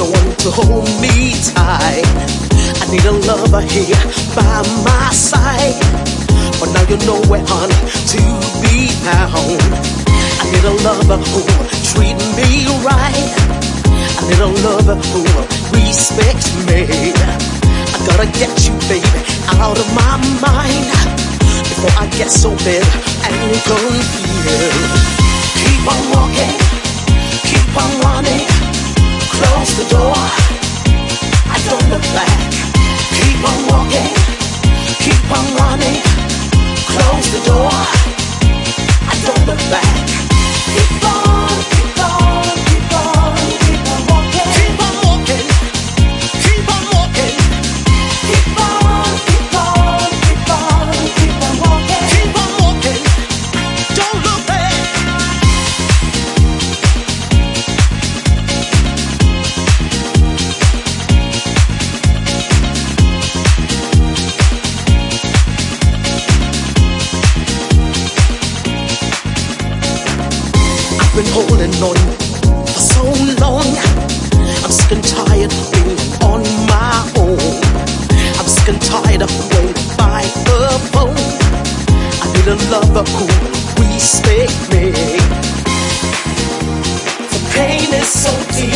no one to hold me tight. I need a lover here by my side, but now you're nowhere, honey, to be found. I need a lover who will treat me right. I need a lover who will respect me. I gotta get you, baby, out of my mind before I get so bad and confused. Keep on walking, keep on running, close the door, I don't look back. Keep on walking, keep on running, close the door, I don't look back. Keep on, keep on, keep on, keep on walking. Keep on walking, keep on walking. Keep on, keep on, keep on, keep on walking. Keep on walking, don't look back. I've been holding on for so long. I'm sick and tired of being on my own. I'm sick and tired of waiting by the phone. I need a lover who will respect me. The pain is so deep.